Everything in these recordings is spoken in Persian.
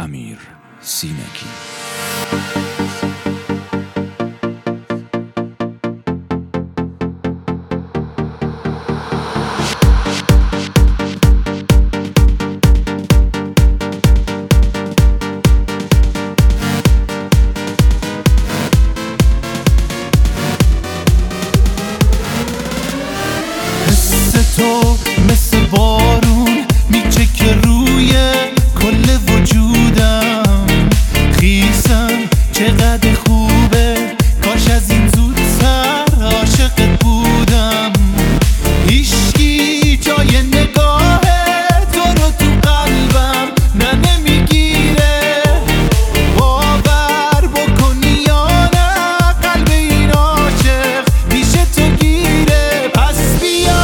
امیر سینگی. تو مثل بارون میچکه روی کل وجودم، خیسم چقدر خوبه، کاش از این زودتر عاشقت بودم. هیچکی جای نگاه تو رو تو قلبم نمیگیره، باور بکنی یا نه قلب این عاشق پیش تو گیره. پس بیا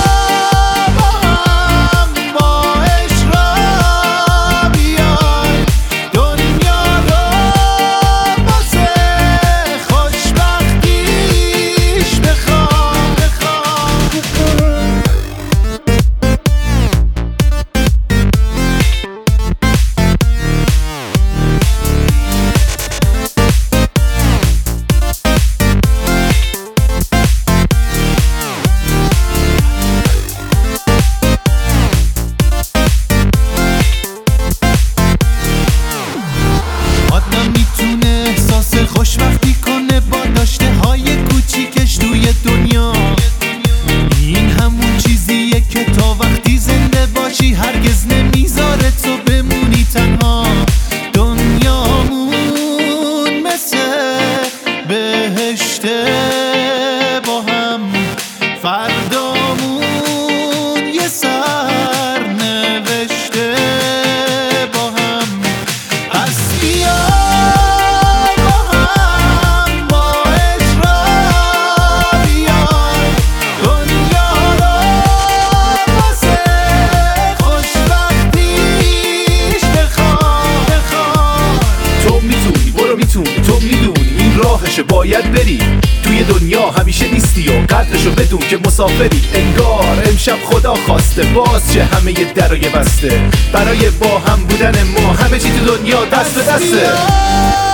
خوشبختی کنه با داشته های کوچیکش توی دنیا. این همون چیزیه که تا وقتی زنده باشی هرگز نمیذاره تو بمونی تنها. دنیامون مثل بهشته با هم، فردامون یه سر نوشته با هم. پس بیا تو میدونی این راهشو باید بری، توی دنیا همیشه نیستی و قدرشو بدون که مسافری. انگار امشب خدا خواسته باز چه همه ی درای بسته، برای با هم بودن ما همه چی تو دنیا دست به دسته.